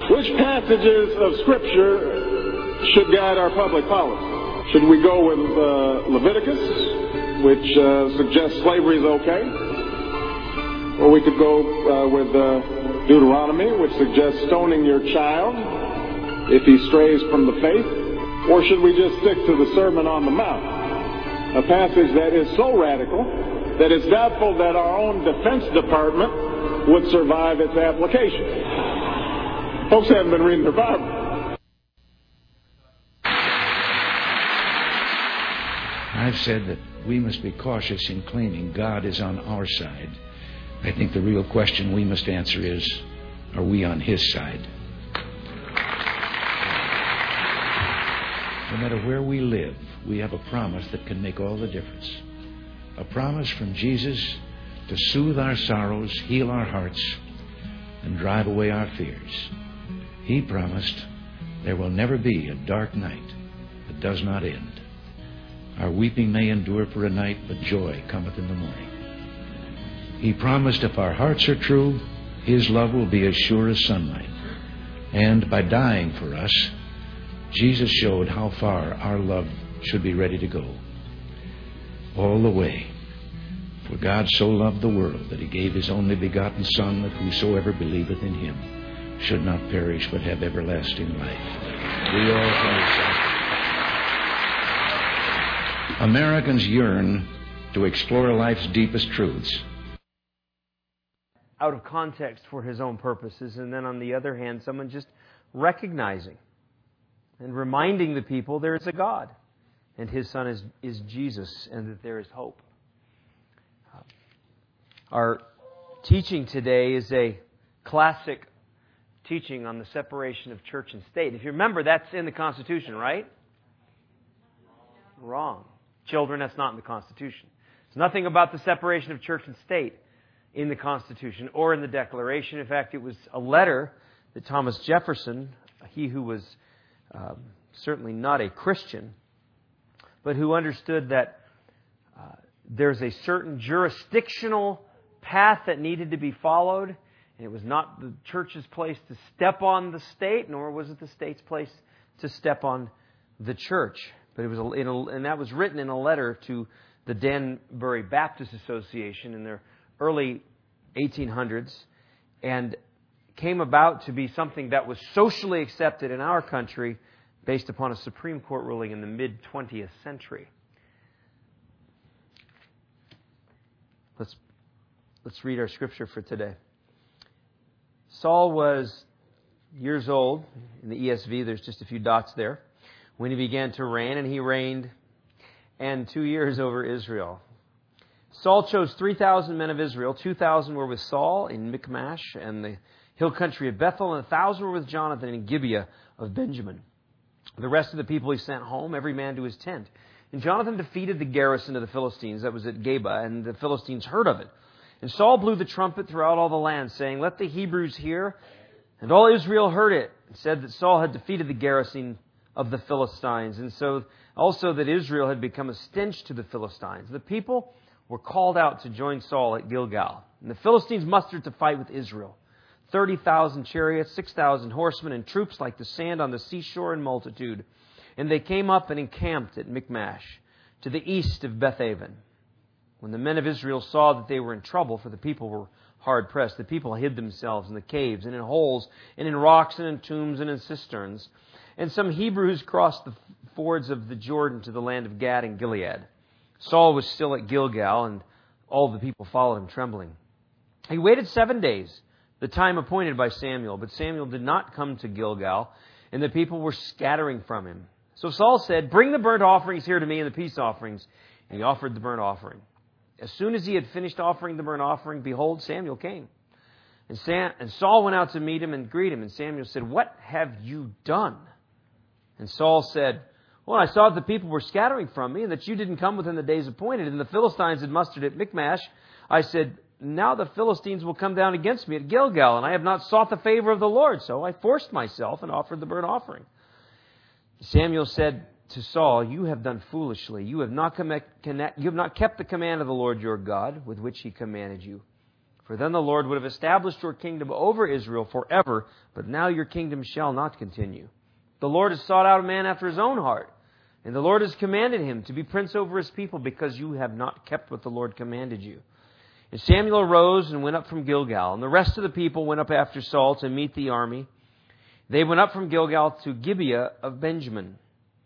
Which passages of Scripture should guide our public policy? Should we go with Leviticus, which suggests slavery is okay? Or we could go with Deuteronomy, which suggests stoning your child if he strays from the faith? Or should we just stick to the Sermon on the Mount, a passage that is so radical that it's doubtful that our own Defense Department would survive its application? Folks haven't been reading their Bible. I've said that we must be cautious in claiming God is on our side. I think the real question we must answer is, are we on His side? No matter where we live, we have a promise that can make all the difference. A promise from Jesus to soothe our sorrows, heal our hearts, and drive away our fears. He promised there will never be a dark night that does not end. Our weeping may endure for a night, but joy cometh in the morning. He promised if our hearts are true, His love will be as sure as sunlight. And by dying for us, Jesus showed how far our love should be ready to go. All the way. For God so loved the world that He gave His only begotten Son, that whosoever believeth in Him should not perish but have everlasting life. We all can accept. Americans yearn to explore life's deepest truths. Out of context for his own purposes, and then on the other hand, someone just recognizing and reminding the people there is a God, and His Son is Jesus, and that there is hope. Our teaching today is a classic teaching on the separation of church and state. If you remember, that's in the Constitution, right? Wrong. Children, that's not in the Constitution. There's nothing about the separation of church and state in the Constitution or in the Declaration. In fact, it was a letter that Thomas Jefferson, he who was certainly not a Christian, but who understood that there's a certain jurisdictional path that needed to be followed, and it was not the church's place to step on the state, nor was it the state's place to step on the church. But it was, and that was written in a letter to the Danbury Baptist Association in the early 1800s, and came about to be something that was socially accepted in our country based upon a Supreme Court ruling in the mid-20th century. Let's read our scripture for today. Saul was years old. In the ESV, there's just a few dots there. When he began to reign, and he reigned 2 years over Israel. Saul chose 3,000 men of Israel. 2,000 were with Saul in Michmash and the hill country of Bethel, and 1,000 were with Jonathan in Gibeah of Benjamin. The rest of the people he sent home, every man to his tent. And Jonathan defeated the garrison of the Philistines that was at Geba, and the Philistines heard of it. And Saul blew the trumpet throughout all the land, saying, "Let the Hebrews hear." And all Israel heard it, and said that Saul had defeated the garrison of the Philistines, and so also that Israel had become a stench to the Philistines. The people were called out to join Saul at Gilgal. And the Philistines mustered to fight with Israel. 30,000 chariots, 6,000 horsemen, and troops like the sand on the seashore in multitude. And they came up and encamped at Michmash, to the east of Bethaven. When the men of Israel saw that they were in trouble, for the people were hard pressed, the people hid themselves in the caves and in holes and in rocks and in tombs and in cisterns. And some Hebrews crossed the fords of the Jordan to the land of Gad and Gilead. Saul was still at Gilgal, and all the people followed him trembling. He waited 7 days, the time appointed by Samuel, but Samuel did not come to Gilgal, and the people were scattering from him. So Saul said, "Bring the burnt offerings here to me and the peace offerings." And he offered the burnt offering. As soon as he had finished offering the burnt offering, behold, Samuel came. And Saul went out to meet him and greet him. And Samuel said, "What have you done?" And Saul said, "Well, I saw that the people were scattering from me, and that you didn't come within the days appointed, and the Philistines had mustered at Michmash. I said, now the Philistines will come down against me at Gilgal, and I have not sought the favor of the Lord. So I forced myself and offered the burnt offering." Samuel said to Saul, "You have done foolishly. You have not kept the command of the Lord your God, with which He commanded you. For then the Lord would have established your kingdom over Israel forever, but now your kingdom shall not continue. The Lord has sought out a man after his own heart, and the Lord has commanded him to be prince over his people, because you have not kept what the Lord commanded you. And Samuel arose and went up from Gilgal, and the rest of the people went up after Saul to meet the army. They went up from Gilgal to Gibeah of Benjamin.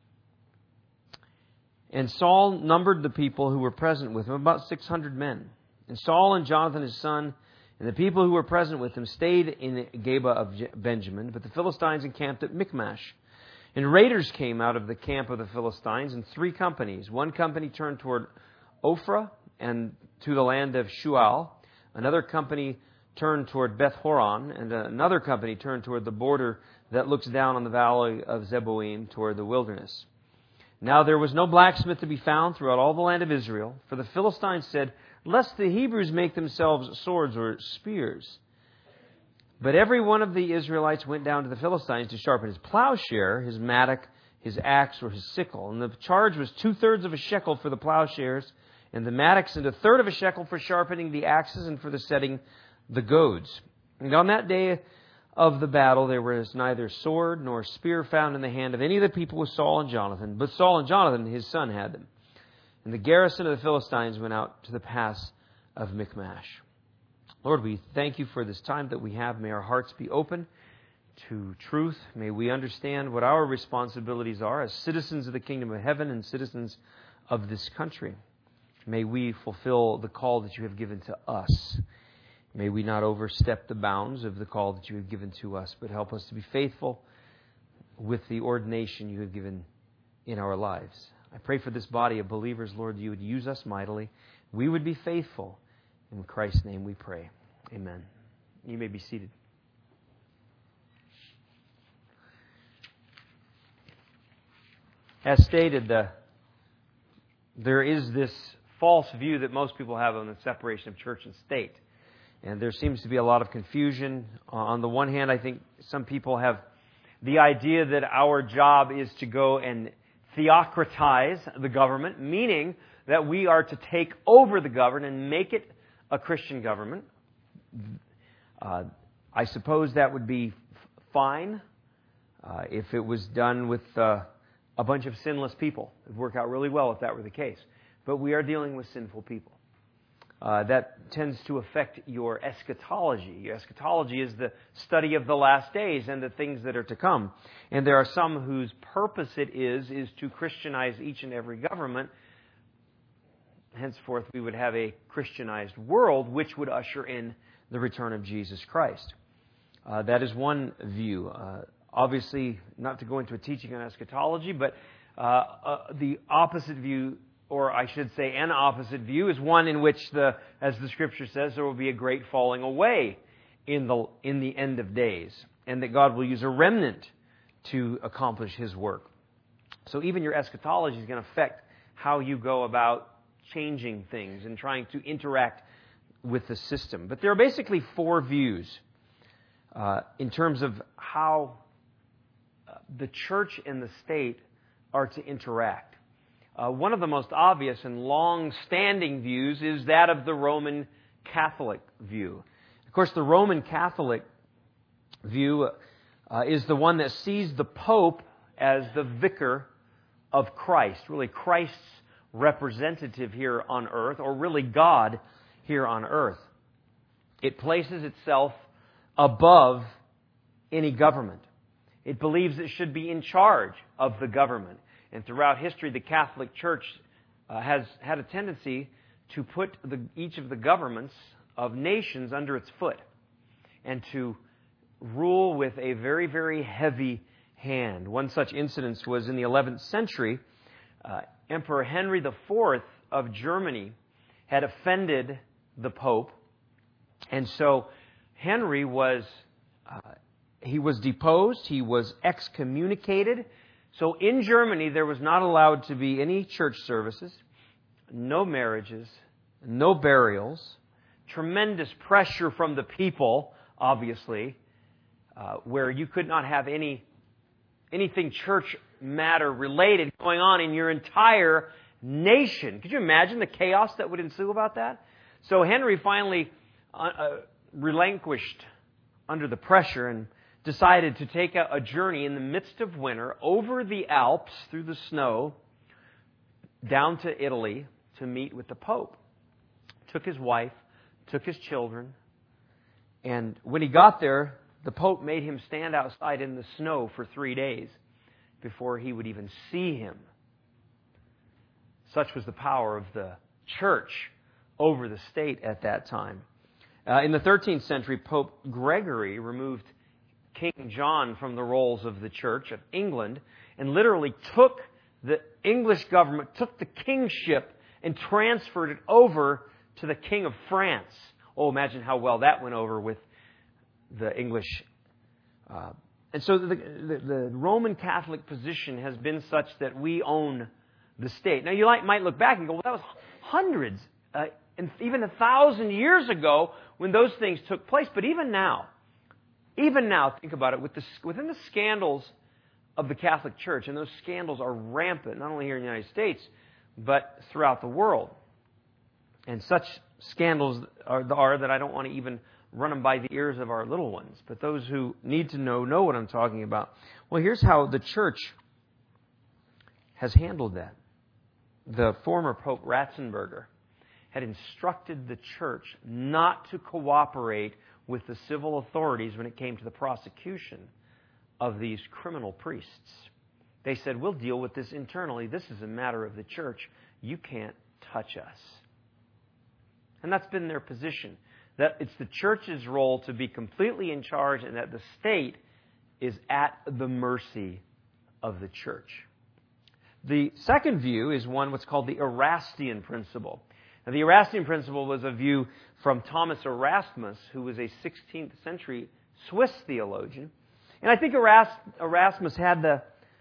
And Saul numbered the people who were present with him, about 600 men. And Saul and Jonathan his son and the people who were present with him stayed in Gibeah of Benjamin, but the Philistines encamped at Michmash. And raiders came out of the camp of the Philistines in 3 companies. One company turned toward Ophrah and to the land of Shual. Another company turned toward Beth Horon, and another company turned toward the border that looks down on the valley of Zeboim toward the wilderness. Now there was no blacksmith to be found throughout all the land of Israel, for the Philistines said, "Lest the Hebrews make themselves swords or spears." But every one of the Israelites went down to the Philistines to sharpen his plowshare, his mattock, his axe, or his sickle. And the charge was 2/3 of a shekel for the plowshares, and the mattocks, and 1/3 of a shekel for sharpening the axes and for the setting the goads. And on that day of the battle there was neither sword nor spear found in the hand of any of the people with Saul and Jonathan, but Saul and Jonathan his son had them. And the garrison of the Philistines went out to the pass of Michmash. Lord, we thank you for this time that we have. May our hearts be open to truth. May we understand what our responsibilities are as citizens of the kingdom of heaven and citizens of this country. May we fulfill the call that you have given to us. May we not overstep the bounds of the call that you have given to us, but help us to be faithful with the ordination you have given in our lives. I pray for this body of believers, Lord, you would use us mightily. We would be faithful. In Christ's name we pray. Amen. You may be seated. As stated, there is this false view that most people have on the separation of church and state. And there seems to be a lot of confusion. On the one hand, I think some people have the idea that our job is to go and theocratize the government, meaning that we are to take over the government and make it a Christian government. I suppose that would be fine if it was done with a bunch of sinless people. It would work out really well if that were the case. But we are dealing with sinful people. That tends to affect your eschatology. Your eschatology is the study of the last days and the things that are to come. And there are some whose purpose it is to Christianize each and every government. Henceforth, we would have a Christianized world, which would usher in the return of Jesus Christ. That is one view. Obviously, not to go into a teaching on eschatology, but the opposite view, or I should say an opposite view, is one in which, as the Scripture says, there will be a great falling away in the end of days, and that God will use a remnant to accomplish His work. So even your eschatology is going to affect how you go about changing things and trying to interact with the system. But there are basically 4 views in terms of how the church and the state are to interact. One of the most obvious and long-standing views is that of the Roman Catholic view. Of course, the Roman Catholic view is the one that sees the Pope as the vicar of Christ, really Christ's representative here on earth, or really God here on earth. It places itself above any government. It believes it should be in charge of the government. And throughout history, the Catholic Church has had a tendency to put each of the governments of nations under its foot and to rule with a very, very heavy hand. One such incident was in the 11th century. Emperor Henry IV of Germany had offended the Pope, and so Henry was deposed, he was excommunicated. So in Germany, there was not allowed to be any church services, no marriages, no burials, tremendous pressure from the people, obviously, where you could not have anything church matter related going on in your entire nation. Could you imagine the chaos that would ensue about that? So Henry finally relinquished under the pressure and decided to take a journey in the midst of winter over the Alps through the snow down to Italy to meet with the Pope. Took his wife, took his children, and when he got there, the Pope made him stand outside in the snow for 3 days before he would even see him. Such was the power of the church over the state at that time. In the 13th century, Pope Gregory removed King John from the roles of the Church of England and literally took the English government, took the kingship and transferred it over to the King of France. Oh, imagine how well that went over with the English. And so the Roman Catholic position has been such that we own the state. Now, you might look back and go, well, that was hundreds, and even 1,000 years ago when those things took place. But even now, think about it, within the scandals of the Catholic Church, and those scandals are rampant, not only here in the United States, but throughout the world. And such scandals are that I don't want to even run them by the ears of our little ones. But those who need to know what I'm talking about. Well, here's how the Church has handled that. The former Pope Ratzenberger had instructed the Church not to cooperate with the civil authorities when it came to the prosecution of these criminal priests. They said, we'll deal with this internally. This is a matter of the Church. You can't touch us. And that's been their position, that it's the Church's role to be completely in charge and that the state is at the mercy of the Church. The second view is what's called the Erastian principle. Now, the Erastian principle was a view from Thomas Erasmus, who was a 16th century Swiss theologian. And I think Erasmus had the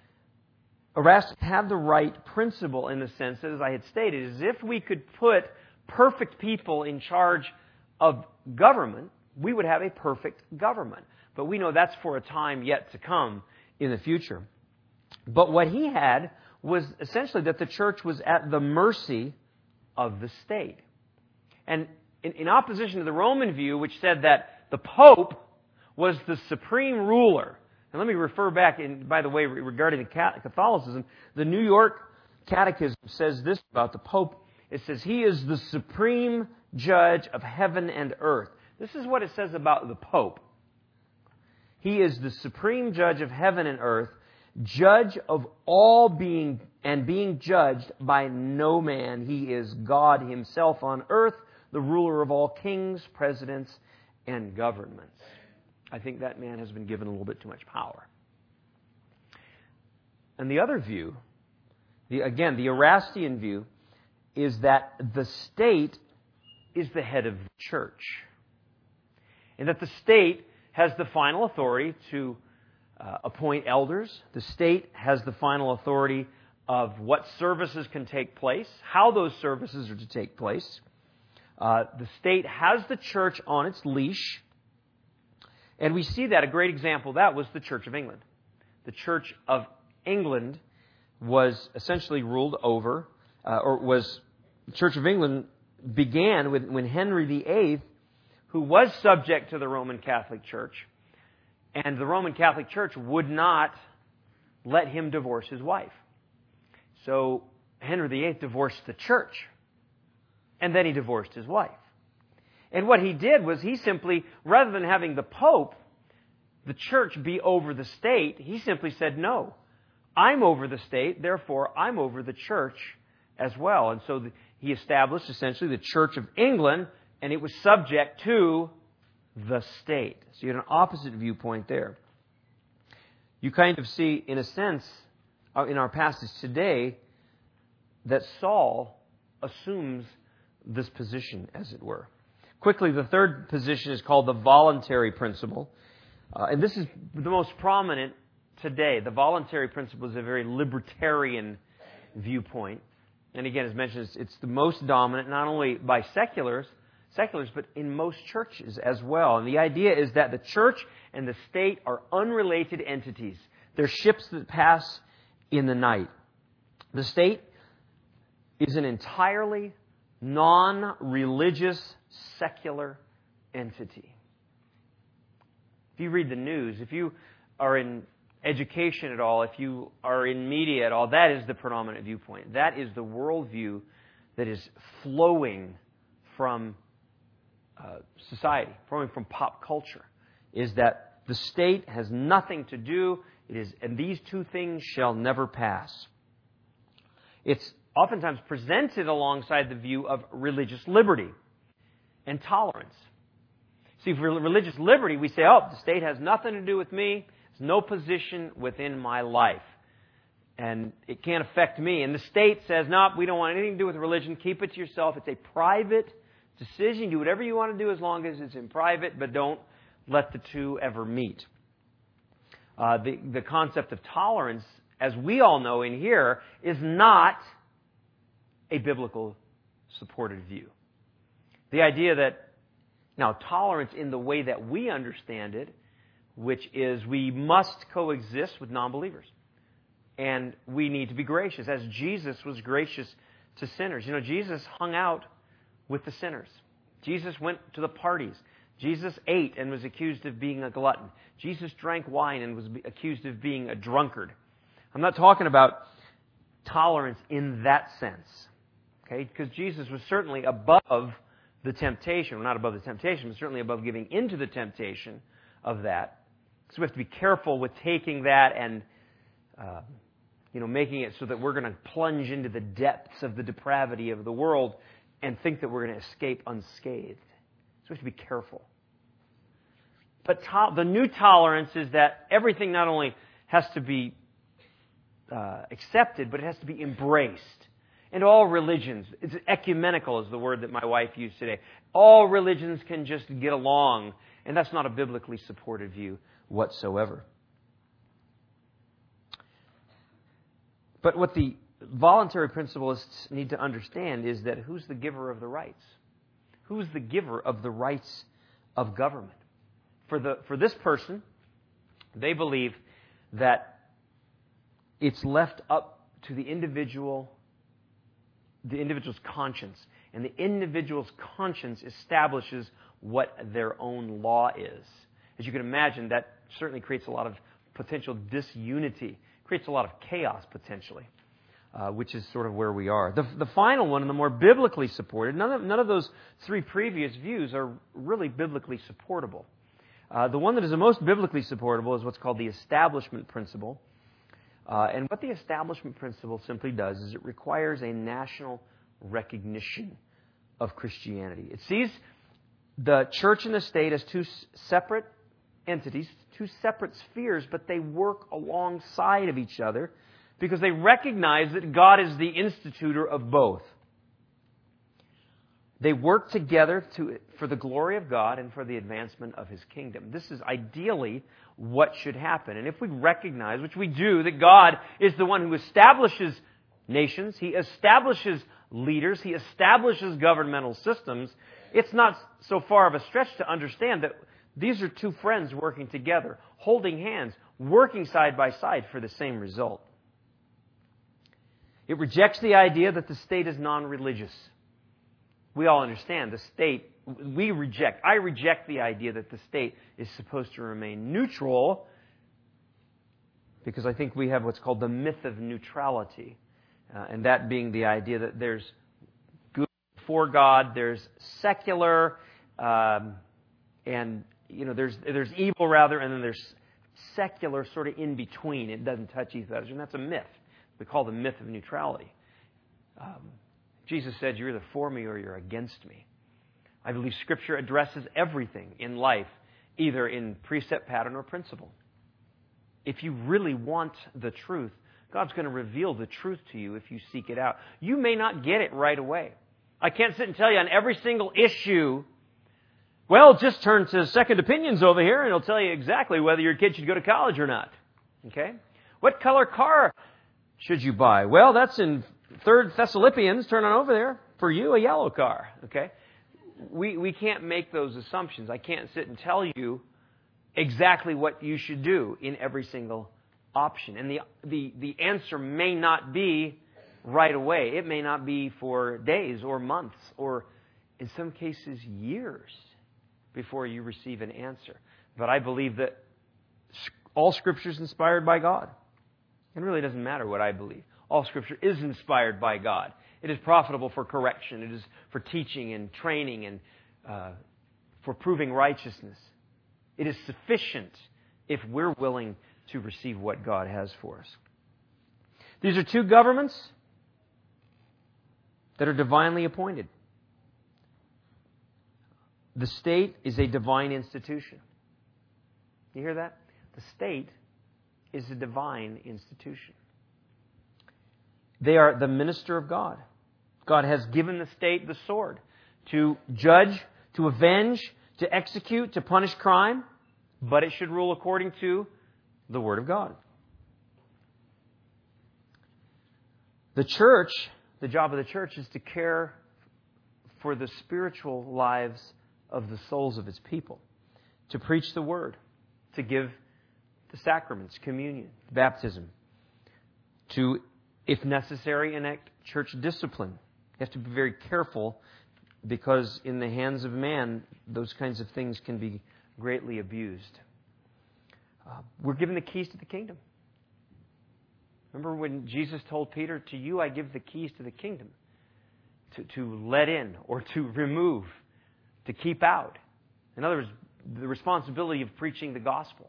right principle in the sense that, as I had stated, is if we could put perfect people in charge of government, we would have a perfect government. But we know that's for a time yet to come in the future. But what he had was essentially that the Church was at the mercy of the state. And in opposition to the Roman view, which said that the Pope was the supreme ruler. And let me refer back, by the way, regarding the Catholicism, the New York Catechism says this about the Pope. It says, he is the supreme judge of heaven and earth. This is what it says about the Pope. He is the supreme judge of heaven and earth, judge of all being judged by no man. He is God himself on earth, the ruler of all kings, presidents, and governments. I think that man has been given a little bit too much power. And the other view, the Erastian view, is that the state is the head of the Church. And that the state has the final authority to appoint elders. The state has the final authority of what services can take place, how those services are to take place. The state has the Church on its leash. And we see that a great example of that was the Church of England. The Church of England was essentially ruled over, the Church of England began when Henry VIII, who was subject to the Roman Catholic Church, and the Roman Catholic Church would not let him divorce his wife. So Henry VIII divorced the Church, and then he divorced his wife. And what he did was he simply, rather than having the Pope, the Church be over the state, he simply said, no, I'm over the state, therefore I'm over the Church as well. And so he established essentially the Church of England, and it was subject to the state. So you had an opposite viewpoint there. You kind of see, in a sense, in our passage today, that Saul assumes this position, as it were. Quickly, the third position is called the voluntary principle. And this is the most prominent today. The voluntary principle is a very libertarian viewpoint. And again, as mentioned, it's the most dominant, not only by seculars, but in most churches as well. And the idea is that the church and the state are unrelated entities. They're ships that pass in the night. The state is an entirely non-religious, secular entity. If you read the news, if you are in education at all, if you are in media at all, that is the predominant viewpoint. That is the worldview that is flowing from society, flowing from pop culture, is that the state has nothing to do, and these two things shall never pass. It's oftentimes presented alongside the view of religious liberty and tolerance. See, for religious liberty, we say, the state has nothing to do with me. There's no position within my life. And it can't affect me. And the state says, no, we don't want anything to do with religion. Keep it to yourself. It's a private decision. Do whatever you want to do as long as it's in private, but don't let the two ever meet. The concept of tolerance, as we all know in here, is not a biblical supported view. The idea that, now, tolerance in the way that we understand it, which is we must coexist with non-believers. And we need to be gracious, as Jesus was gracious to sinners. You know, Jesus hung out with the sinners. Jesus went to the parties. Jesus ate and was accused of being a glutton. Jesus drank wine and was accused of being a drunkard. I'm not talking about tolerance in that sense, okay? Because Jesus was certainly above the temptation. Well, not above the temptation, but certainly above giving into the temptation of that. So we have to be careful with taking that and making it so that we're going to plunge into the depths of the depravity of the world and think that we're going to escape unscathed. So we have to be careful. But the new tolerance is that everything not only has to be accepted, but it has to be embraced. And all religions, it's ecumenical is the word that my wife used today. All religions can just get along, and that's not a biblically supported view whatsoever. But what the voluntary principalists need to understand is that who's the giver of the rights? Who's the giver of the rights of government? For this person, they believe that it's left up to the individual's conscience. And the individual's conscience establishes what their own law is. As you can imagine, that certainly creates a lot of potential disunity, creates a lot of chaos potentially, which is sort of where we are. The final one, and the more biblically supported, none of those three previous views are really biblically supportable. The one that is the most biblically supportable is what's called the establishment principle. And what the establishment principle simply does is it requires a national recognition of Christianity. It sees the church and the state as two separate entities, two separate spheres, but they work alongside of each other because they recognize that God is the institutor of both. They work together for the glory of God and for the advancement of His kingdom. This is ideally what should happen. And if we recognize, which we do, that God is the one who establishes nations, He establishes leaders, He establishes governmental systems, it's not so far of a stretch to understand that these are two friends working together, holding hands, working side by side for the same result. It rejects the idea that the state is non-religious. We all understand the state, I reject the idea that the state is supposed to remain neutral because I think we have what's called the myth of neutrality. And that being the idea that there's good for God, there's secular, and there's evil rather, and then there's secular sort of in between. It doesn't touch each other, and that's a myth. We call the myth of neutrality. Jesus said, you're either for me or you're against me. I believe Scripture addresses everything in life, either in precept, pattern, or principle. If you really want the truth, God's going to reveal the truth to you if you seek it out. You may not get it right away. I can't sit and tell you on every single issue, well, just turn to Second Opinions over here and it'll tell you exactly whether your kid should go to college or not. Okay? What color car should you buy? Well, that's in 3rd Thessalonians, turn on over there. For you, a yellow car. Okay? We can't make those assumptions. I can't sit and tell you exactly what you should do in every single option. And the answer may not be right away. It may not be for days or months or in some cases years before you receive an answer. But I believe that all Scripture is inspired by God. It really doesn't matter what I believe. All Scripture is inspired by God. It is profitable for correction. It is for teaching and training and for proving righteousness. It is sufficient if we're willing to receive what God has for us. These are two governments that are divinely appointed. The state is a divine institution. You hear that? The state is a divine institution. They are the minister of God. God has given the state the sword to judge, to avenge, to execute, to punish crime, but it should rule according to the Word of God. The church, the job of the church is to care for the spiritual lives of the souls of its people, to preach the Word, to give the sacraments, communion, baptism, to, if necessary, enact church discipline. You have to be very careful because in the hands of man, those kinds of things can be greatly abused. We're given the keys to the kingdom. Remember when Jesus told Peter, "To you I give the keys to the kingdom," to let in or to remove, to keep out. In other words, the responsibility of preaching the gospel.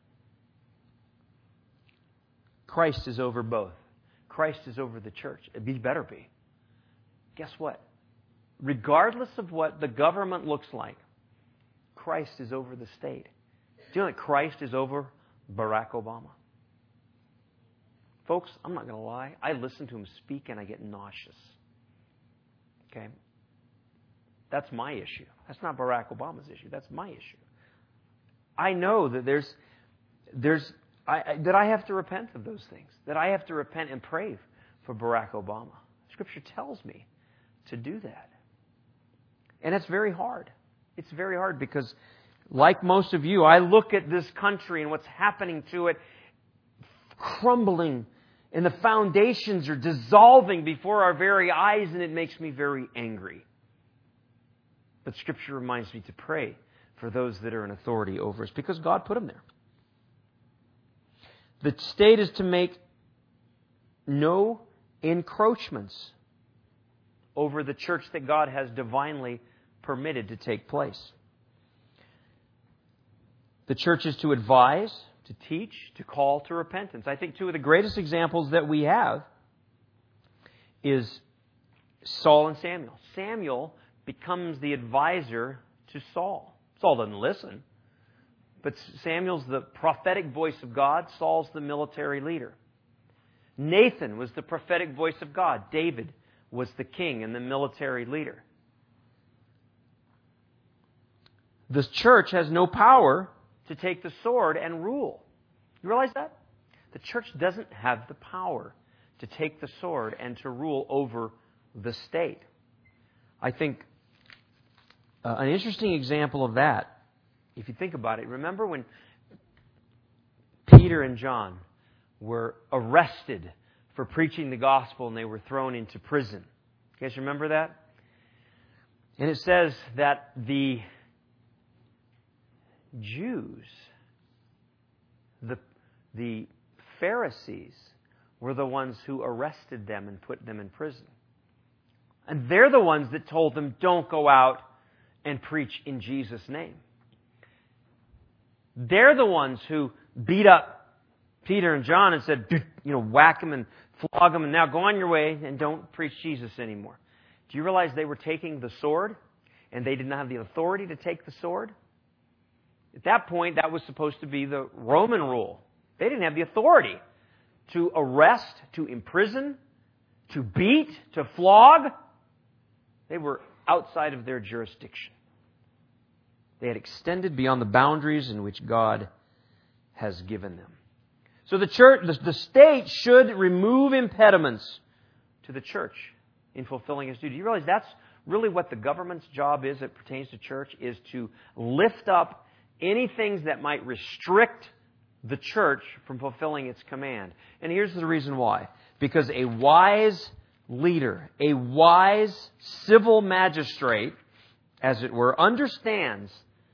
Christ is over both. Christ is over the church. He better be. Guess what? Regardless of what the government looks like, Christ is over the state. Do you know that Christ is over Barack Obama? Folks, I'm not going to lie. I listen to him speak and I get nauseous. Okay? That's my issue. That's not Barack Obama's issue. That's my issue. I know that that I have to repent of those things. That I have to repent and pray for Barack Obama. Scripture tells me to do that. And it's very hard. It's very hard because, like most of you, I look at this country and what's happening to it crumbling, and the foundations are dissolving before our very eyes, and it makes me very angry. But Scripture reminds me to pray for those that are in authority over us because God put them there. The state is to make no encroachments over the church that God has divinely permitted to take place. The church is to advise, to teach, to call to repentance. I think two of the greatest examples that we have is Saul and Samuel. Samuel becomes the advisor to Saul. Saul doesn't listen, but Samuel's the prophetic voice of God. Saul's the military leader. Nathan was the prophetic voice of God. David was the king and the military leader. The church has no power to take the sword and rule. You realize that? The church doesn't have the power to take the sword and to rule over the state. I think an interesting example of that, if you think about it, remember when Peter and John were arrested for preaching the gospel and they were thrown into prison. You guys remember that? And it says that the Jews, the Pharisees, were the ones who arrested them and put them in prison. And they're the ones that told them, don't go out and preach in Jesus' name. They're the ones who beat up Peter and John and said, whack them and flog them and now go on your way and don't preach Jesus anymore. Do you realize they were taking the sword and they did not have the authority to take the sword? At that point, that was supposed to be the Roman rule. They didn't have the authority to arrest, to imprison, to beat, to flog. They were outside of their jurisdiction. They had extended beyond the boundaries in which God has given them. So the church, the state should remove impediments to the church in fulfilling its duty. You realize that's really what the government's job is that pertains to church, is to lift up any things that might restrict the church from fulfilling its command. And here's the reason why. Because a wise leader, a wise civil magistrate, as it were, understands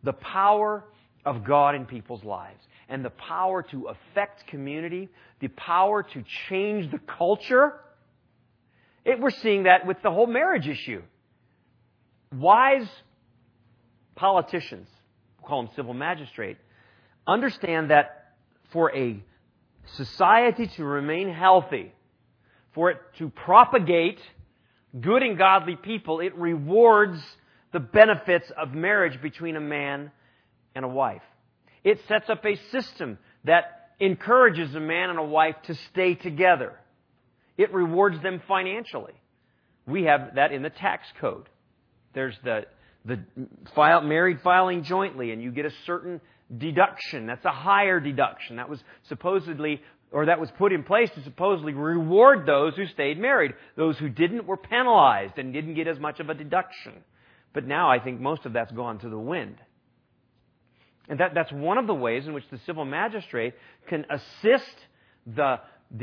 the power of God in people's lives and the power to affect community, the power to change the culture. We're seeing that with the whole marriage issue. Wise politicians, we'll call them civil magistrates, understand that for a society to remain healthy, for it to propagate good and godly people, it rewards the benefits of marriage between a man and a wife. It sets up a system that encourages a man and a wife to stay together. It rewards them financially. We have that in the tax code. There's the married filing jointly, and you get a certain deduction. That's a higher deduction. That was put in place to supposedly reward those who stayed married. Those who didn't were penalized and didn't get as much of a deduction. But now I think most of that's gone to the wind. And that's one of the ways in which the civil magistrate can assist the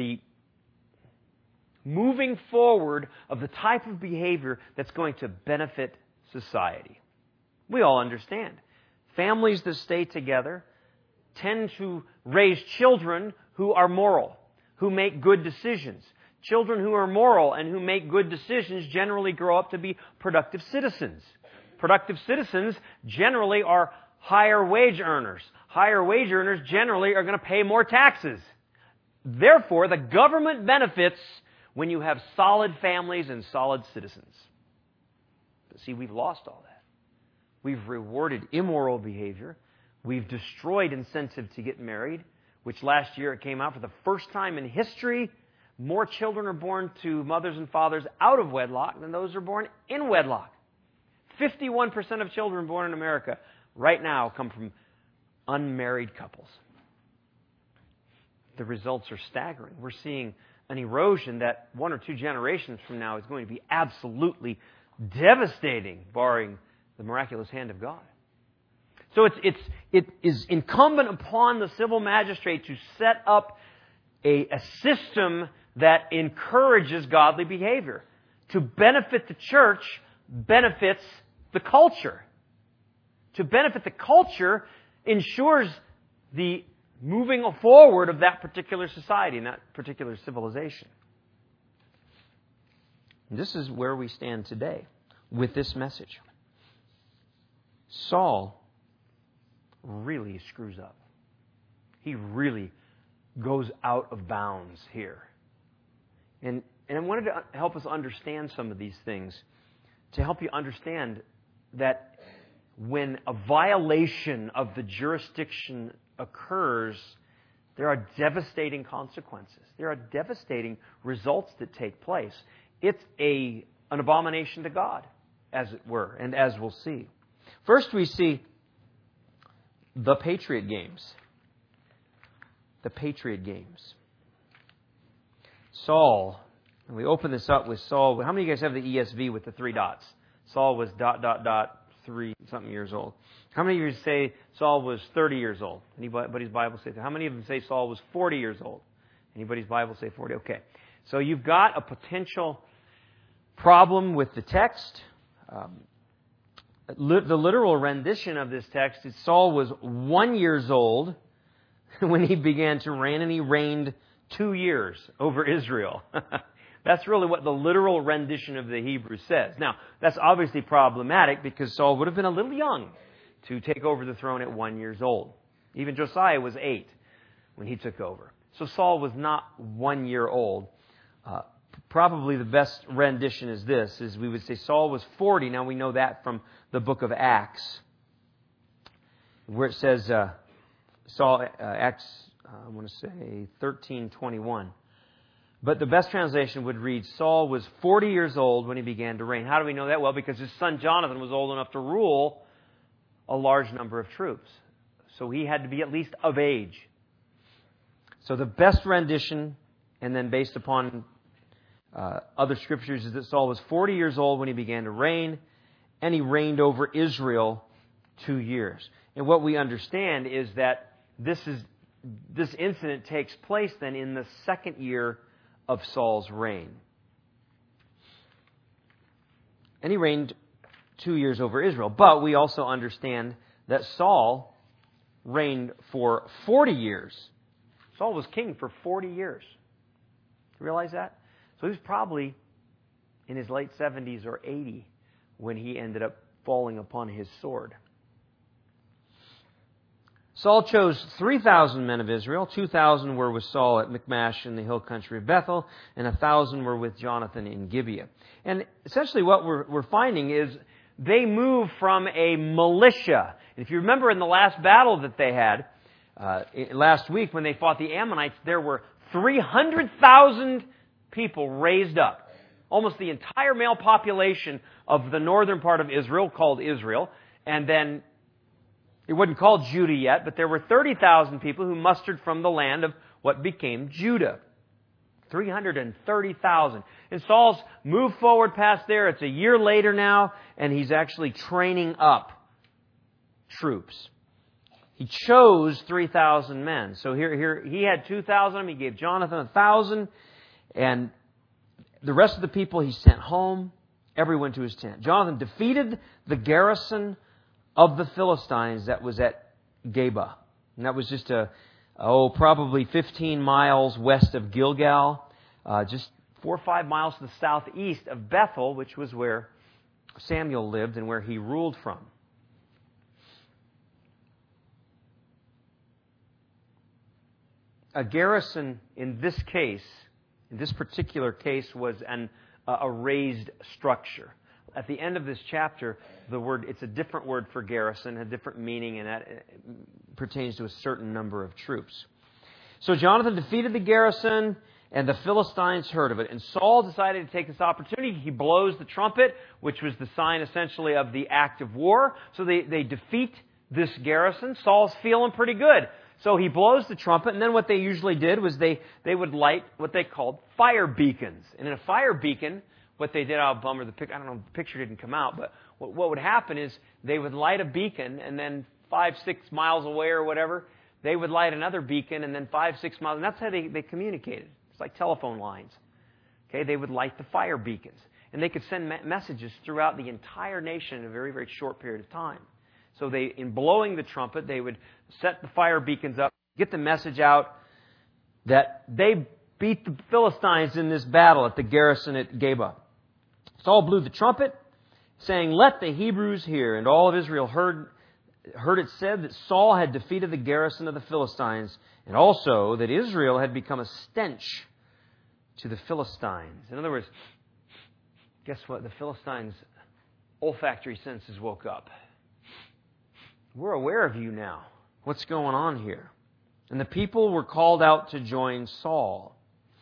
moving forward of the type of behavior that's going to benefit society. We all understand. Families that stay together tend to raise children who are moral, who make good decisions. Children who are moral and who make good decisions generally grow up to be productive citizens. Productive citizens generally are higher wage earners. Higher wage earners generally are going to pay more taxes. Therefore, the government benefits when you have solid families and solid citizens. But see, we've lost all that. We've rewarded immoral behavior. We've destroyed incentive to get married, which last year it came out for the first time in history, more children are born to mothers and fathers out of wedlock than those are born in wedlock. 51% of children born in America right now come from unmarried couples. The results are staggering. We're seeing an erosion that 1 or 2 generations from now is going to be absolutely devastating, barring the miraculous hand of God. So it is incumbent upon the civil magistrate to set up a system that encourages godly behavior. To benefit the church benefits the culture. To benefit the culture ensures the moving forward of that particular society and that particular civilization. And this is where we stand today with this message. Saul really screws up. He really goes out of bounds here. And I wanted to help us understand some of these things, to help you understand that when a violation of the jurisdiction occurs, there are devastating consequences. There are devastating results that take place. It's an abomination to God, as it were, and as we'll see. First, we see the Patriot Games. The Patriot Games. Saul, and we open this up with Saul. How many of you guys have the ESV with the 3 dots? Saul was ... 3-something years old. How many of you say Saul was 30 years old? Anybody's Bible say that? How many of them say Saul was 40 years old? Anybody's Bible say 40? Okay. So you've got a potential problem with the text. The literal rendition of this text is Saul was 1 year old when he began to reign, and he reigned 2 years over Israel. That's really what the literal rendition of the Hebrew says. Now, that's obviously problematic because Saul would have been a little young to take over the throne at 1 year old. Even Josiah was 8 when he took over. So Saul was not 1 year old. Probably the best rendition is this, is we would say Saul was 40. Now we know that from the book of Acts, where it says, Acts, I want to say 13:21. But the best translation would read, Saul was 40 years old when he began to reign. How do we know that? Well, because his son Jonathan was old enough to rule a large number of troops. So he had to be at least of age. So the best rendition, and then based upon other scriptures, is that Saul was 40 years old when he began to reign, and he reigned over Israel 2 years. And what we understand is that this incident takes place then in the 2nd year of Saul's reign. And he reigned 2 years over Israel. But we also understand that Saul reigned for 40 years. Saul was king for 40 years. You realize that? So he was probably in his late 70s or 80 when he ended up falling upon his sword. Saul chose 3,000 men of Israel. 2,000 were with Saul at Michmash in the hill country of Bethel, and 1,000 were with Jonathan in Gibeah. And essentially what we're finding is they move from a militia. If you remember in the last battle that they had, last week when they fought the Ammonites, there were 300,000 people raised up. Almost the entire male population of the northern part of Israel, called Israel. And then, it wasn't called Judah yet, but there were 30,000 people who mustered from the land of what became Judah. 330,000. And Saul's moved forward past there. It's a year later now, and he's actually training up troops. He chose 3,000 men. So here he had 2,000. He gave Jonathan 1,000, and the rest of the people he sent home, everyone to his tent. Jonathan defeated the garrison of the Philistines that was at Geba. And that was just probably 15 miles west of Gilgal, just 4 or 5 miles to the southeast of Bethel, which was where Samuel lived and where he ruled from. A garrison in this case, in this particular case, was a raised structure. At the end of this chapter, it's a different word for garrison, a different meaning, and that pertains to a certain number of troops. So Jonathan defeated the garrison, and the Philistines heard of it. And Saul decided to take this opportunity. He blows the trumpet, which was the sign essentially of the act of war. So they defeat this garrison. Saul's feeling pretty good. So he blows the trumpet, and then what they usually did was they would light what they called fire beacons. And in a fire beacon, what they did, I don't know, the picture didn't come out, but what would happen is they would light a beacon, and then 5-6 miles away or whatever, they would light another beacon, and then 5-6 miles, and that's how they communicated. It's like telephone lines. Okay, they would light the fire beacons. And they could send messages throughout the entire nation in a very, very short period of time. So in blowing the trumpet, they would set the fire beacons up, get the message out that they beat the Philistines in this battle at the garrison at Geba. Saul blew the trumpet, saying, "Let the Hebrews hear." And all of Israel heard it said that Saul had defeated the garrison of the Philistines, and also that Israel had become a stench to the Philistines. In other words, guess what? The Philistines' olfactory senses woke up. We're aware of you now. What's going on here? And the people were called out to join Saul.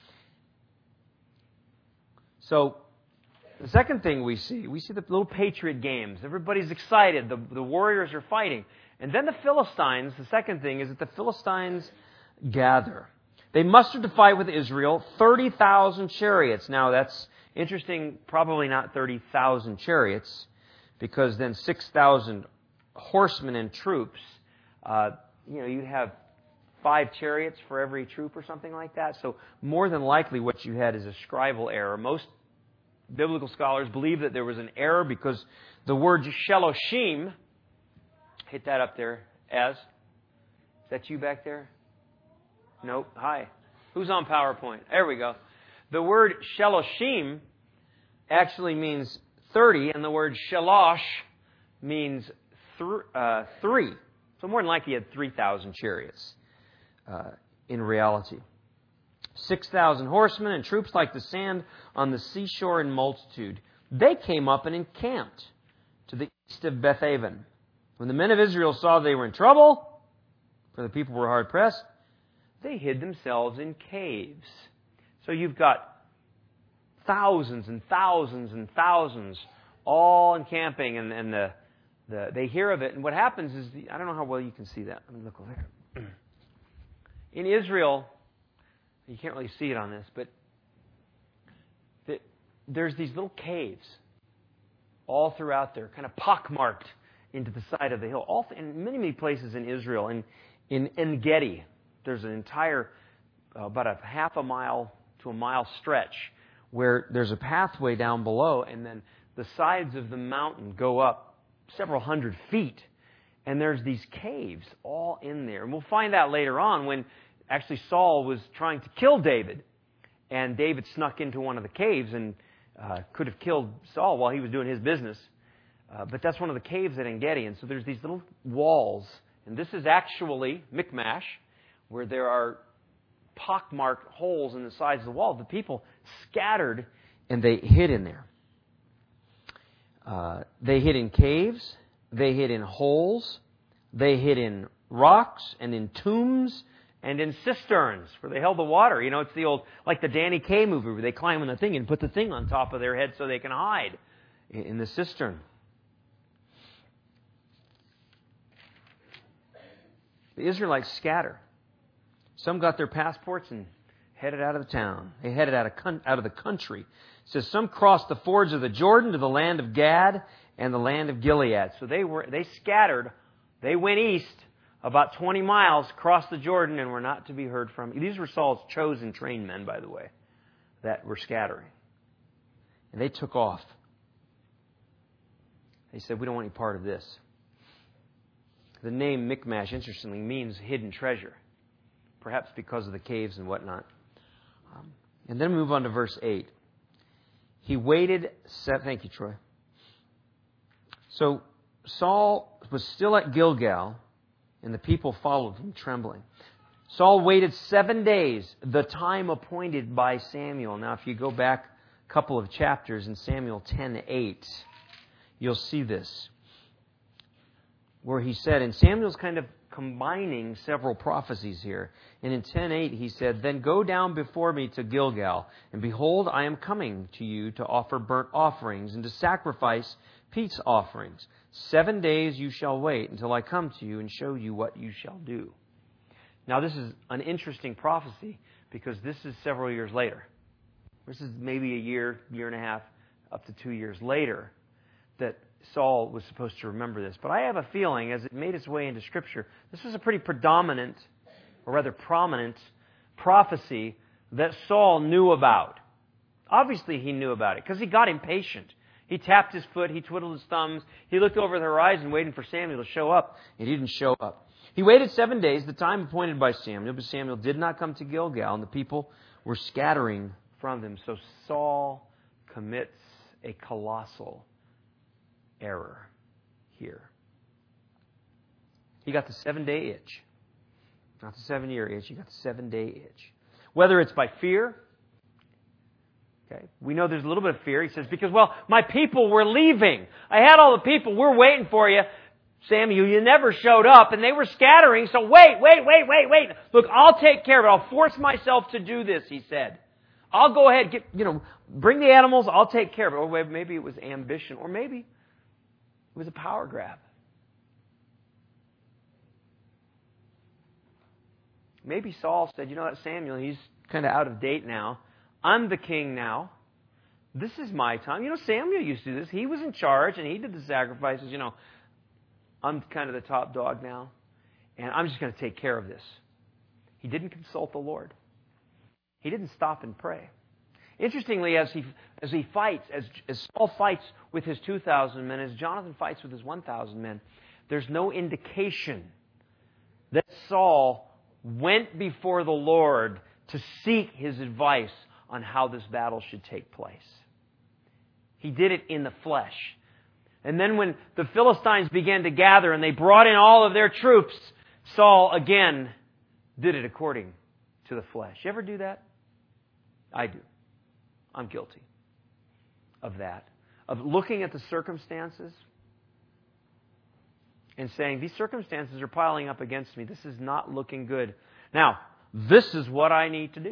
So, the second thing we see the little patriot games. Everybody's excited. The warriors are fighting. And then the Philistines, the second thing is that the Philistines gather. They mustered to fight with Israel 30,000 chariots. Now, that's interesting. Probably not 30,000 chariots, because then 6,000 horsemen and troops. You'd have 5 chariots for every troop or something like that. So more than likely what you had is a scribal error. Most biblical scholars believe that there was an error because the word sheloshim, hit that up there, is that you back there? Nope. Hi. Who's on PowerPoint? There we go. The word sheloshim actually means 30, and the word shelosh means 3. So more than likely he had 3,000 chariots in reality. 6,000 horsemen and troops like the sand on the seashore in multitude. They came up and encamped to the east of Bethaven. When the men of Israel saw they were in trouble, for the people were hard pressed, they hid themselves in caves. So you've got thousands and thousands and thousands all encamping, and they hear of it. And what happens is, I don't know how well you can see that. Let me look over there. In Israel, you can't really see it on this, but there's these little caves all throughout there, kind of pockmarked into the side of the hill. In many, many places in Israel, in En-Gedi, there's an entire, about a half a mile to a mile stretch where there's a pathway down below, and then the sides of the mountain go up several hundred feet. And there's these caves all in there. And we'll find out later on when actually Saul was trying to kill David. And David snuck into one of the caves and could have killed Saul while he was doing his business. But that's one of the caves at En-Gedi. And so there's these little walls. And this is actually Michmash, where there are pockmarked holes in the sides of the wall. The people scattered and they hid in there. They hid in caves. They hid in holes. They hid in rocks and in tombs and in cisterns where they held the water. You know, it's the old, like the Danny Kaye movie where they climb on the thing and put the thing on top of their head so they can hide in the cistern. The Israelites scatter. Some got their passports and headed out of the town. They headed out of the country. It says some crossed the fords of the Jordan to the land of Gad and the land of Gilead. So they scattered. They went east about 20 miles, crossed the Jordan, and were not to be heard from. These were Saul's chosen trained men, by the way, that were scattering. And they took off. They said, we don't want any part of this. The name Michmash, interestingly, means hidden treasure. Perhaps because of the caves and whatnot. And then move on to verse 8. He waited... Thank you, Troy. So Saul was still at Gilgal, and the people followed him, trembling. Saul waited 7 days, the time appointed by Samuel. Now, if you go back a couple of chapters in Samuel 10:8, you'll see this. Where he said, and Samuel's kind of combining several prophecies here. And in 10:8 he said, then go down before me to Gilgal, and behold, I am coming to you to offer burnt offerings and to sacrifice peace offerings. 7 days you shall wait until I come to you and show you what you shall do. Now this is an interesting prophecy because this is several years later. This is maybe a year, year and a half, up to 2 years later that Saul was supposed to remember this. But I have a feeling, as it made its way into Scripture, this was a pretty predominant, or rather prominent, prophecy that Saul knew about. Obviously he knew about it, because he got impatient. He tapped his foot, he twiddled his thumbs, he looked over the horizon waiting for Samuel to show up, and he didn't show up. He waited 7 days, the time appointed by Samuel, but Samuel did not come to Gilgal, and the people were scattering from them. So Saul commits a colossal error here. He got the 7-day itch. Not the 7-year itch, he got the 7-day itch. Whether it's by fear, okay, we know there's a little bit of fear. He says, because, well, my people were leaving. I had all the people, we're waiting for you. Samuel, you never showed up, and they were scattering, so wait. Look, I'll take care of it. I'll force myself to do this, he said. I'll go ahead, bring the animals, I'll take care of it. Or maybe it was ambition, or maybe it was a power grab. Maybe Saul said, you know what, Samuel, he's kind of out of date now. I'm the king now. This is my time. You know, Samuel used to do this. He was in charge and he did the sacrifices. You know, I'm kind of the top dog now. And I'm just going to take care of this. He didn't consult the Lord. He didn't stop and pray. Interestingly, as he fights, as Saul fights with his 2,000 men, as Jonathan fights with his 1,000 men, there's no indication that Saul went before the Lord to seek his advice on how this battle should take place. He did it in the flesh. And then when the Philistines began to gather and they brought in all of their troops, Saul again did it according to the flesh. You ever do that? I do. I'm guilty of that. Of looking at the circumstances and saying, these circumstances are piling up against me. This is not looking good. Now, this is what I need to do.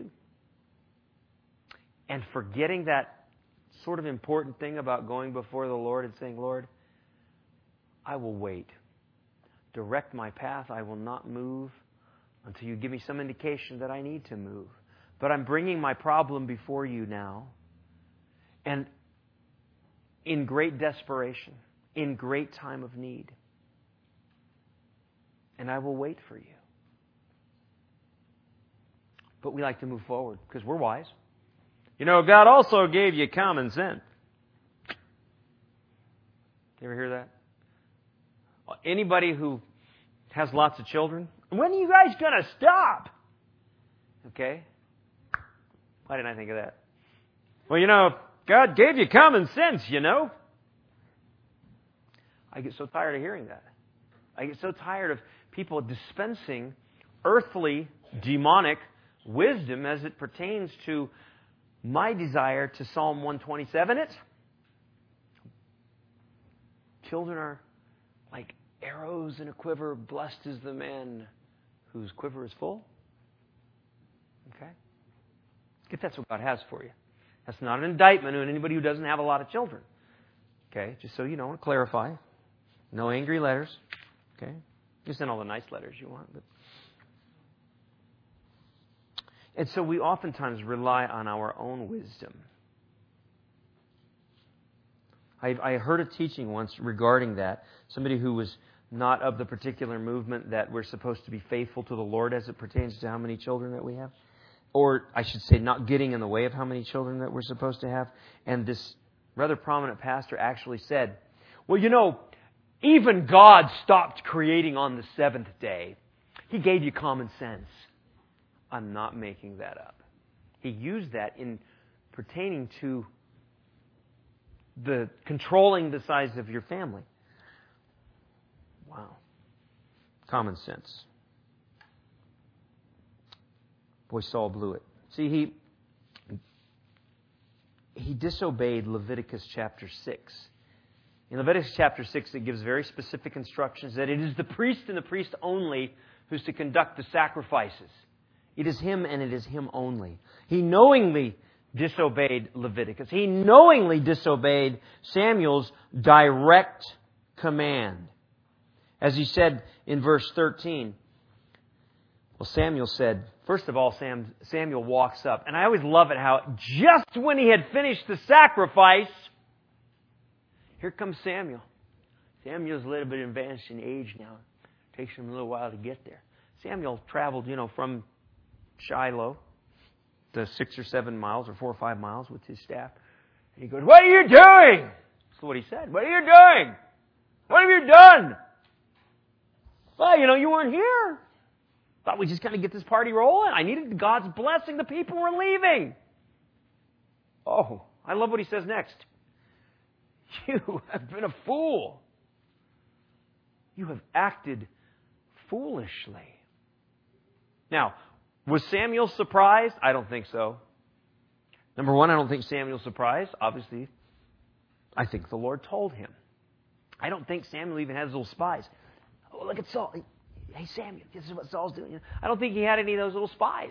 And forgetting that sort of important thing about going before the Lord and saying, Lord, I will wait. Direct my path. I will not move until you give me some indication that I need to move. But I'm bringing my problem before you now. And in great desperation, in great time of need. And I will wait for you. But we like to move forward because we're wise. You know, God also gave you common sense. You ever hear that? anybody who has lots of children, when are you guys going to stop? Okay? Why didn't I think of that? Well, God gave you common sense, I get so tired of hearing that. I get so tired of people dispensing earthly, demonic wisdom as it pertains to my desire to Psalm 127 it. Children are like arrows in a quiver. Blessed is the man whose quiver is full. Okay? If that's what God has for you. That's not an indictment on anybody who doesn't have a lot of children. Okay? Just so you know, I want to clarify. No angry letters. Okay? You send all the nice letters you want. And so we oftentimes rely on our own wisdom. I heard a teaching once regarding that. Somebody who was not of the particular movement that we're supposed to be faithful to the Lord as it pertains to how many children that we have. Or I should say not getting in the way of how many children that we're supposed to have. And this rather prominent pastor actually said, well, even God stopped creating on the seventh day. He gave you common sense. I'm not making that up. He used that in pertaining to the controlling the size of your family. Wow. Common sense. Boy, Saul blew it. See, he disobeyed Leviticus chapter 6. In Leviticus chapter 6, it gives very specific instructions that it is the priest and the priest only who's to conduct the sacrifices. It is him and it is him only. He knowingly disobeyed Leviticus. He knowingly disobeyed Samuel's direct command. As he said in verse 13, well, Samuel said, first of all, Samuel walks up. And I always love it how just when he had finished the sacrifice, here comes Samuel. Samuel's a little bit advanced in age now. It takes him a little while to get there. Samuel traveled, from Shiloh to 6 or 7 miles or 4 or 5 miles with his staff. And he goes, "What are you doing?" That's what he said. "What are you doing? What have you done?" "Well, you weren't here. Thought we just kind of get this party rolling. I needed God's blessing. The people were leaving." Oh, I love what he says next. "You have been a fool. You have acted foolishly." Now, was Samuel surprised? I don't think so. Number one, I don't think Samuel's surprised. Obviously, I think the Lord told him. I don't think Samuel even has little spies. "Oh, look at Saul. Hey, Samuel, this is what Saul's doing." I don't think he had any of those little spies.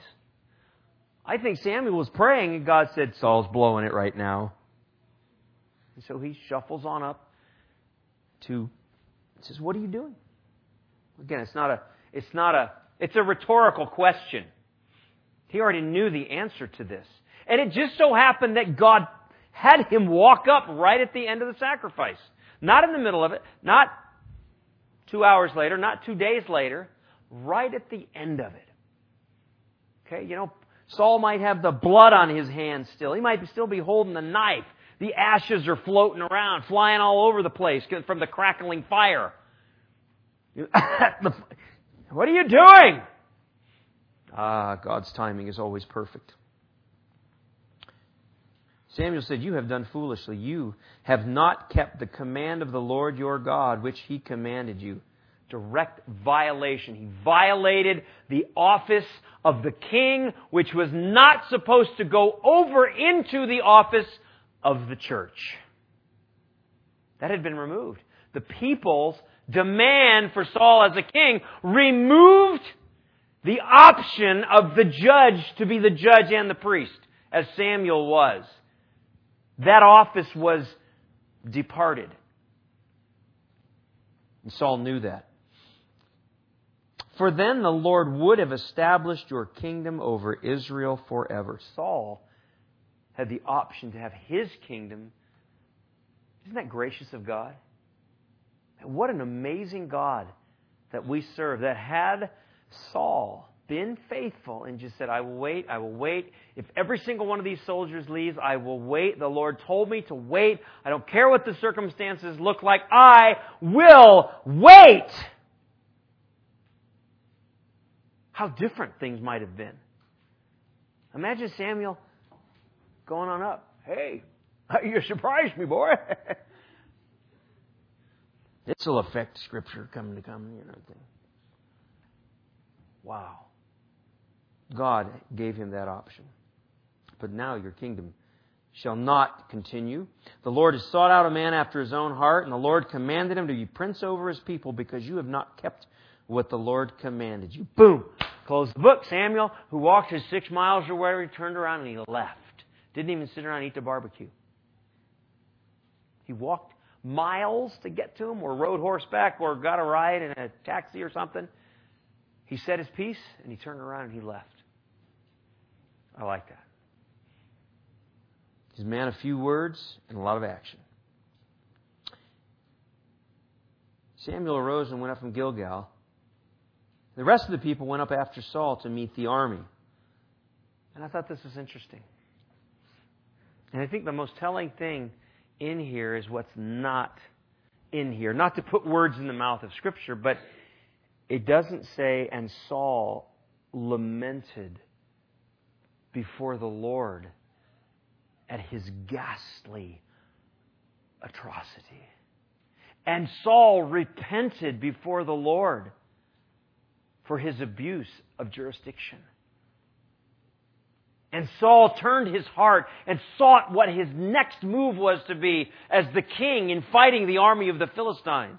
I think Samuel was praying and God said, "Saul's blowing it right now." And so he shuffles on up to, says, "What are you doing?" Again, it's a rhetorical question. He already knew the answer to this. And it just so happened that God had him walk up right at the end of the sacrifice. Not in the middle of it, not 2 hours later, not 2 days later, right at the end of it. Okay, Saul might have the blood on his hands still. He might still be holding the knife. The ashes are floating around, flying all over the place from the crackling fire. "What are you doing?" God's timing is always perfect. Samuel said, "You have done foolishly. You have not kept the command of the Lord your God, which He commanded you." Direct violation. He violated the office of the king, which was not supposed to go over into the office of the church. That had been removed. The people's demand for Saul as a king removed the option of the judge to be the judge and the priest, as Samuel was. That office was departed. And Saul knew that. "For then the Lord would have established your kingdom over Israel forever." Saul had the option to have his kingdom. Isn't that gracious of God? What an amazing God that we serve, that had Saul been faithful and just said, I will wait, I will wait. If every single one of these soldiers leaves, I will wait. The Lord told me to wait. I don't care what the circumstances look like. I will wait. How different things might have been. Imagine Samuel going on up. Hey, you surprised me, boy. This will affect Scripture coming to come, thing. Wow. God gave him that option. But now your kingdom shall not continue. The Lord has sought out a man after his own heart, and the Lord commanded him to be prince over his people because you have not kept what the Lord commanded you. Boom. Close the book. Samuel, who walked his 6 miles or whatever, he turned around and he left. Didn't even sit around and eat the barbecue. He walked miles to get to him, or rode horseback, or got a ride in a taxi or something. He said his piece, and he turned around and he left. I like that. He's a man of few words and a lot of action. Samuel arose and went up from Gilgal. The rest of the people went up after Saul to meet the army. And I thought this was interesting. And I think the most telling thing in here is what's not in here. Not to put words in the mouth of Scripture, but it doesn't say, and Saul lamented before the Lord at his ghastly atrocity. And Saul repented before the Lord for his abuse of jurisdiction. And Saul turned his heart and sought what his next move was to be as the king in fighting the army of the Philistines.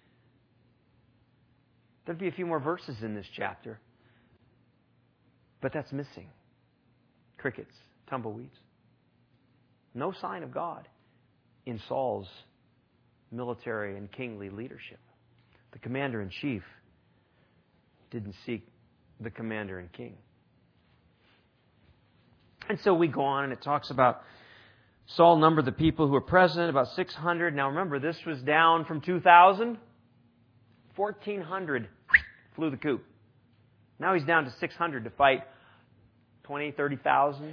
There'd be a few more verses in this chapter, but that's missing. Crickets, tumbleweeds. No sign of God in Saul's military and kingly leadership. The commander-in-chief didn't seek the commander-in-king. And so we go on, and it talks about Saul numbered the people who were present, about 600. Now remember, this was down from 2,000. 1,400 flew the coop. Now he's down to 600 to fight 20, 30,000.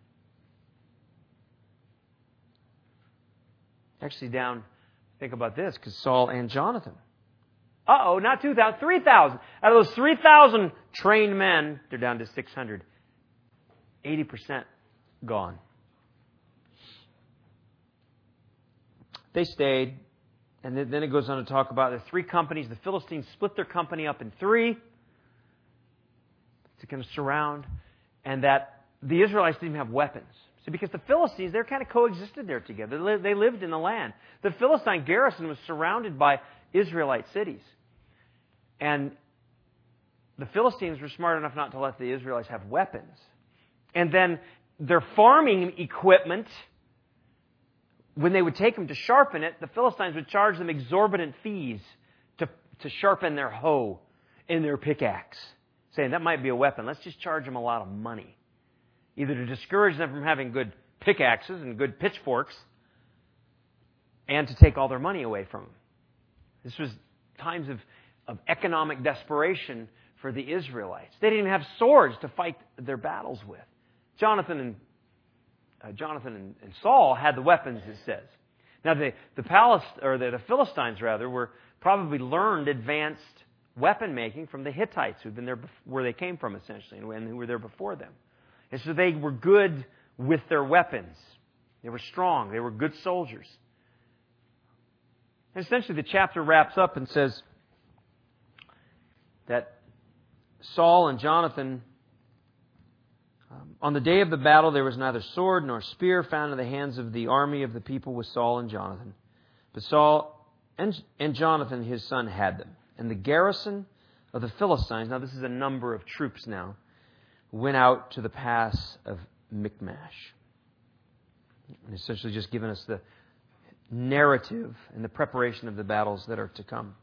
Actually down, think about this, because Saul and Jonathan. Not 2,000, 3,000. Out of those 3,000 trained men, they're down to 600. 80% gone. They stayed, and then it goes on to talk about the three companies. The Philistines split their company up in three to kind of surround, and that the Israelites didn't even have weapons. So because the Philistines, they're kind of coexisted there together. They lived in the land. The Philistine garrison was surrounded by Israelite cities. And the Philistines were smart enough not to let the Israelites have weapons. And then their farming equipment, when they would take them to sharpen it, the Philistines would charge them exorbitant fees to sharpen their hoe and their pickaxe, saying that might be a weapon. Let's just charge them a lot of money, either to discourage them from having good pickaxes and good pitchforks, and to take all their money away from them. This was times of economic desperation for the Israelites. They didn't even have swords to fight their battles with. Jonathan and Saul had the weapons, it says. Now the Philistines were probably learned advanced weapon making from the Hittites, who'd been there where they came from essentially, and who were there before them. And so they were good with their weapons. They were strong. They were good soldiers. And essentially the chapter wraps up and says that Saul and Jonathan, on the day of the battle, there was neither sword nor spear found in the hands of the army of the people with Saul and Jonathan. But Saul and Jonathan, his son, had them. And the garrison of the Philistines, now this is a number of troops now, went out to the pass of Michmash. And essentially just giving us the narrative and the preparation of the battles that are to come.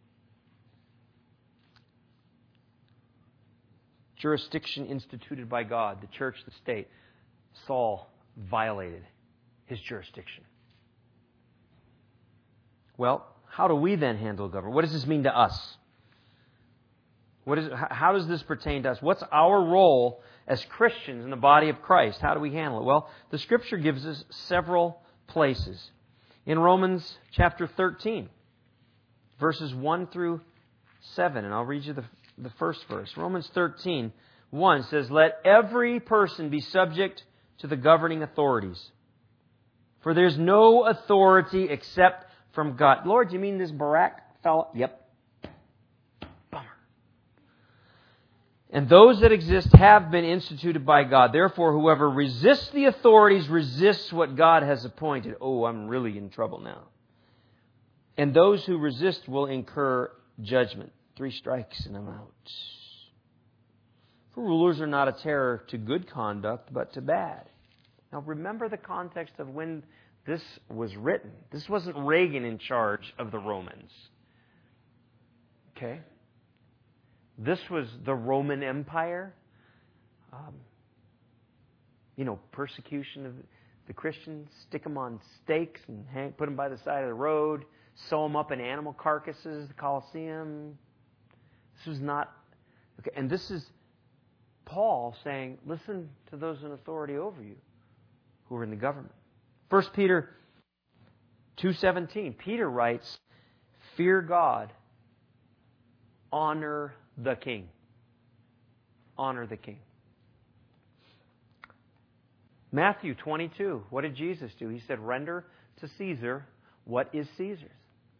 Jurisdiction instituted by God, the church, the state. Saul violated his jurisdiction. Well, how do we then handle government? What does this mean to us? How does this pertain to us? What's our role as Christians in the body of Christ? How do we handle it? Well, the Scripture gives us several places. In Romans chapter 13, verses 1 through 7, and I'll read you the first verse. Romans 13, 1 says, "Let every person be subject to the governing authorities. For there's no authority except from God." Lord, you mean this Barak fellow? Yep. Bummer. "And those that exist have been instituted by God. Therefore, whoever resists the authorities resists what God has appointed." Oh, I'm really in trouble now. "And those who resist will incur judgment." 3 strikes and I'm out. "For rulers are not a terror to good conduct, but to bad." Now remember the context of when this was written. This wasn't Reagan in charge of the Romans. Okay? This was the Roman Empire. Persecution of the Christians. Stick them on stakes and put them by the side of the road. Sew them up in animal carcasses, the Colosseum. This was not... Okay, and this is Paul saying, listen to those in authority over you who are in the government. 1 Peter 2:17, Peter writes, "Fear God, honor the king." Honor the king. Matthew 22, what did Jesus do? He said, "Render to Caesar what is Caesar's."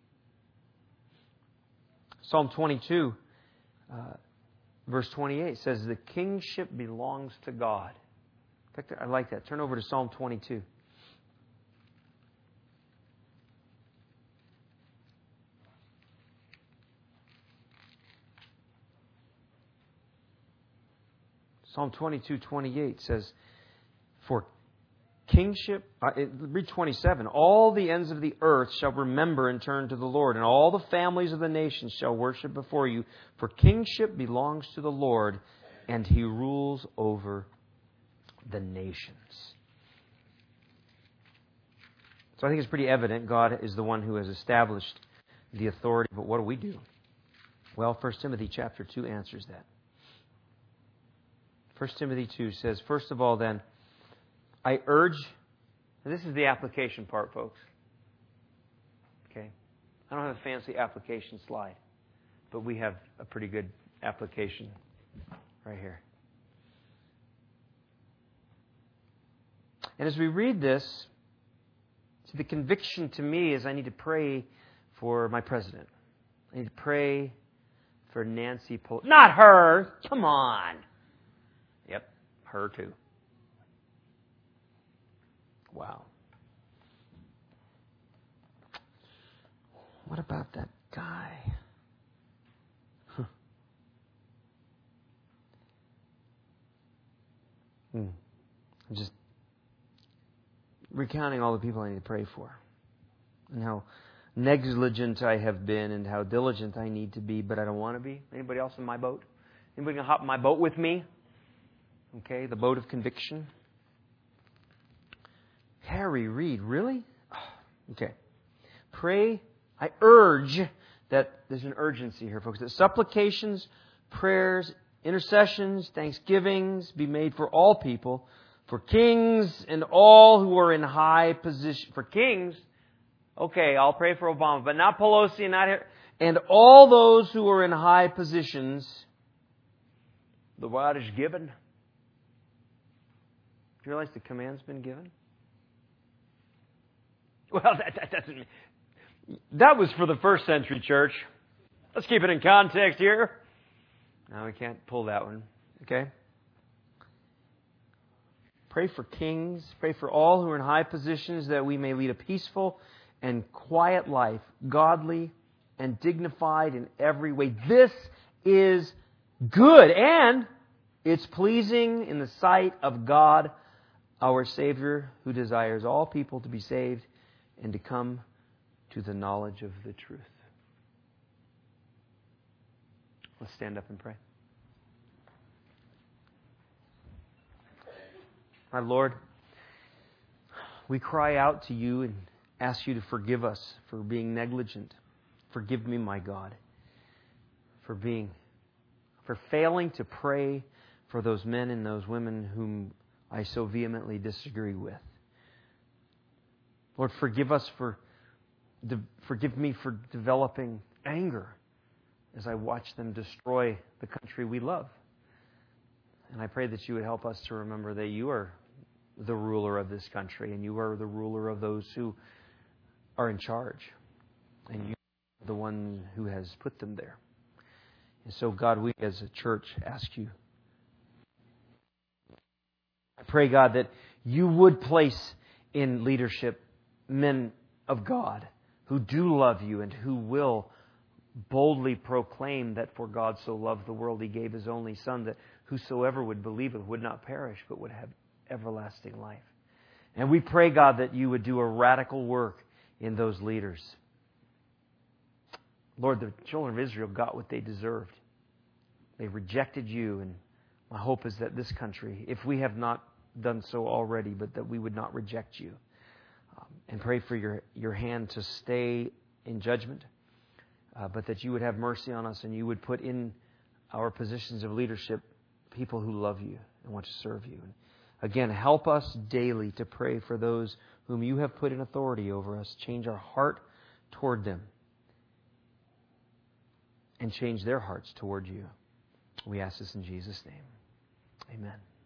Psalm 22, verse 28 says, "The kingship belongs to God." In fact, I like that. Turn over to Psalm 22. Psalm 22:28 says, "For kingship," read 27, "all the ends of the earth shall remember and turn to the Lord, and all the families of the nations shall worship before you. For kingship belongs to the Lord, and He rules over the nations." So I think it's pretty evident God is the one who has established the authority. But what do? Well, 1 Timothy chapter 2 answers that. 1 Timothy 2 says, "First of all then, I urge," and this is the application part, folks. Okay? I don't have a fancy application slide, but we have a pretty good application right here. And as we read this, the conviction to me is I need to pray for my president. I need to pray for Nancy Pelosi. Not her! Come on! Yep, her too. Wow. What about that guy? I'm just recounting all the people I need to pray for, and how negligent I have been, and how diligent I need to be, but I don't want to be. Anybody else in my boat? Anybody going to hop in my boat with me? Okay, the boat of conviction. Harry Reid, really? Okay. Pray. I urge that there's an urgency here, folks. That supplications, prayers, intercessions, thanksgivings be made for all people, for kings and all who are in high position. For kings, okay, I'll pray for Obama, but not Pelosi and not here. And all those who are in high positions, the word is given. Do you realize the command's been given? Well, that doesn't mean... That was for the first century church. Let's keep it in context here. No, we can't pull that one. Okay? Pray for kings. Pray for all who are in high positions, that we may lead a peaceful and quiet life, godly and dignified in every way. This is good, and it's pleasing in the sight of God, our Savior, who desires all people to be saved and to come to the knowledge of the truth. Let's stand up and pray. My Lord, we cry out to you and ask you to forgive us for being negligent. Forgive me, my God, for being for failing to pray for those men and those women whom I so vehemently disagree with. Lord, forgive me for developing anger as I watch them destroy the country we love. And I pray that you would help us to remember that you are the ruler of this country and you are the ruler of those who are in charge. And you are the one who has put them there. And so, God, we as a church ask you. I pray, God, that you would place in leadership men of God who do love you and who will boldly proclaim that for God so loved the world He gave His only Son, that whosoever would believe it would not perish but would have everlasting life. And we pray, God, that you would do a radical work in those leaders. Lord, the children of Israel got what they deserved. They rejected you, and my hope is that this country, if we have not done so already, but that we would not reject you. And pray for your hand to stay in judgment, but that you would have mercy on us and you would put in our positions of leadership people who love you and want to serve you. And again, help us daily to pray for those whom you have put in authority over us. Change our heart toward them and change their hearts toward you. We ask this in Jesus' name. Amen.